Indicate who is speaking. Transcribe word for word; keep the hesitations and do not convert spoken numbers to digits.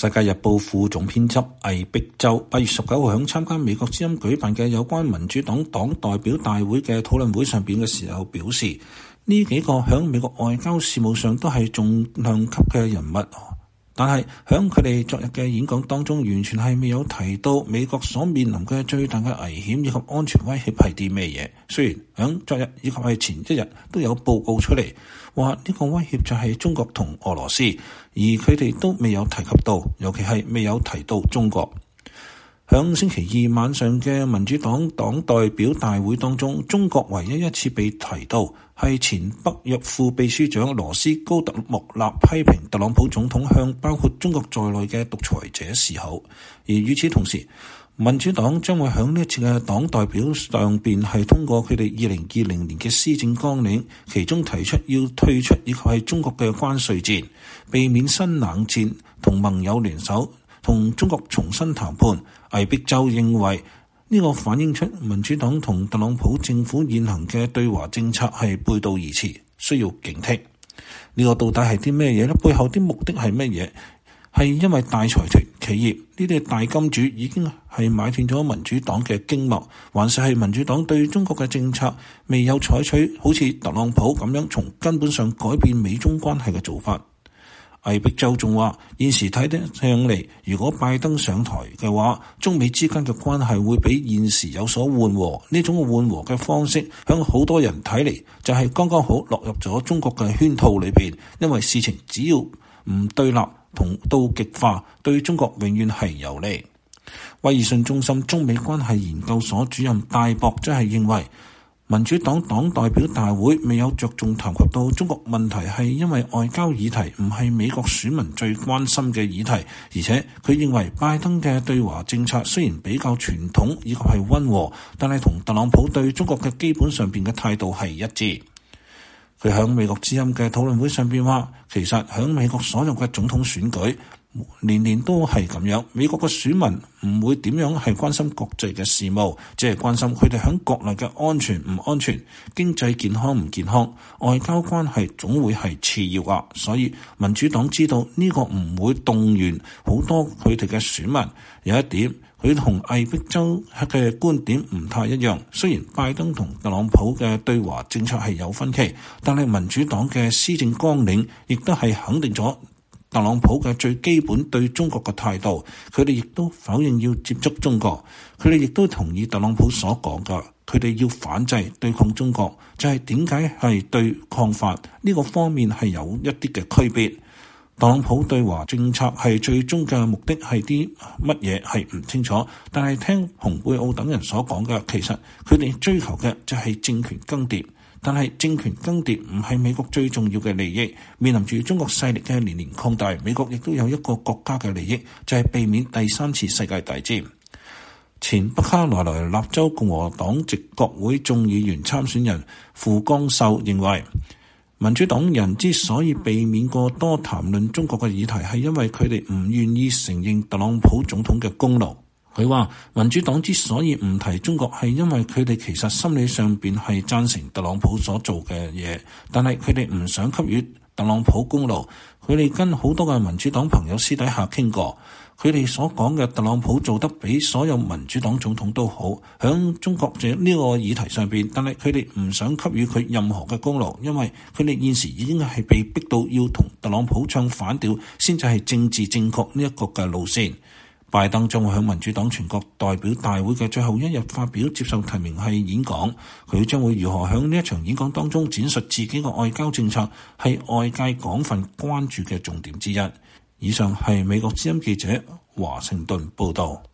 Speaker 1: 世界日報副總編輯魏碧洲八月十九號喺參加美國之音舉辦嘅有關民主黨黨代表大會嘅討論會上邊嘅時候表示，呢幾個喺美國外交事務上都係重量級嘅人物，但係喺佢哋昨日嘅演講當中，完全係未有提到美國所面臨嘅最大嘅危險以及安全威脅係啲咩嘢。雖然喺昨日以及係前一日都有報告出嚟，話呢個威脅就係中國同俄羅斯，而佢哋都未有提及到，尤其係未有提到中國。響星期二晚上嘅民主黨黨代表大會當中，中國唯一一次被提到係前北約副秘書長羅斯高特莫納批評特朗普總統向包括中國在內嘅獨裁者示好。而與此同時，民主黨將會喺呢一次嘅黨代表上邊係通過佢哋二零二零年嘅施政綱領，其中提出要退出以及係中國嘅關稅戰，避免新冷戰，同盟友聯手同中國重新談判。魏碧洲認為呢個反映出民主黨同特朗普政府現行嘅對華政策係背道而馳，需要警惕。呢個到底係啲咩嘢呢？背後啲目的係乜嘢？係因為大財團企業呢啲大金主已經係買斷咗民主黨嘅經貿，還是係民主黨對中國嘅政策未有採取好似特朗普咁樣從根本上改變美中關係嘅做法？魏碧洲仲話，現時睇得上嚟，如果拜登上台嘅話，中美之間嘅關係會比現時有所緩和。呢種緩和嘅方式，響好多人睇嚟就係剛剛好落入咗中國嘅圈套裏邊，因為事情只要唔對立同到極化，對中國永遠係有利。威爾遜中心中美關係研究所主任戴博則係認為，民主黨黨代表大會未有着重談及到中國問題，係因為外交議題唔係美國選民最關心嘅議題，而且佢認為拜登嘅對華政策雖然比較傳統以及係溫和，但係同特朗普對中國嘅基本上邊嘅態度係一致。佢喺美國之音嘅討論會上邊話，其實喺美國所有嘅總統選舉年年都係咁樣，美國嘅選民唔會點樣係關心國際嘅事務，只係關心佢哋喺國內嘅安全唔安全、經濟健康唔健康，外交關係總會係次要啊。所以民主黨知道呢個唔會動員好多佢哋嘅選民。有一點，佢同魏碧洲嘅觀點唔太一樣，雖然拜登同特朗普嘅對華政策係有分歧，但係民主黨嘅施政綱領亦都係肯定咗特朗普嘅最基本對中國嘅態度，佢哋亦都否認要接觸中國，佢哋亦都同意特朗普所講嘅，佢哋要反制對抗中國，就係點解係對抗法呢個方面係有一啲嘅區別。特朗普對華政策係最終嘅目的係啲乜嘢係唔清楚，但係聽蓬佩奧等人所講嘅，其實佢哋追求嘅就係政權更迭。但係政權更迭唔係美國最重要嘅利益，面臨住中國勢力嘅年年擴大，美國亦都有一個國家嘅利益，就係避免第三次世界大戰。前北卡羅來納州共和黨籍國會眾議員參選人傅江秀認為，民主黨人之所以避免過多談論中國嘅議題，係因為佢哋唔願意承認特朗普總統嘅功勞。佢話民主黨之所以唔提中國，係因為佢哋其實心理上邊係贊成特朗普所做嘅嘢，但係佢哋唔想給予特朗普功勞。佢哋跟好多嘅民主黨朋友私底下傾過，佢哋所講嘅特朗普做得比所有民主黨總統都好，響中國這呢個議題上邊，但係佢哋唔想給予佢任何嘅功勞，因為佢哋現時已經係被逼到要同特朗普唱反調，先至係政治正確呢一個嘅路線。拜登將會喺民主黨全國代表大會嘅最後一日發表接受提名係演講，佢將會如何喺呢一場演講當中展述自己嘅外交政策，係外界廣泛關注嘅重點之一。以上係美國之音記者華盛頓報道。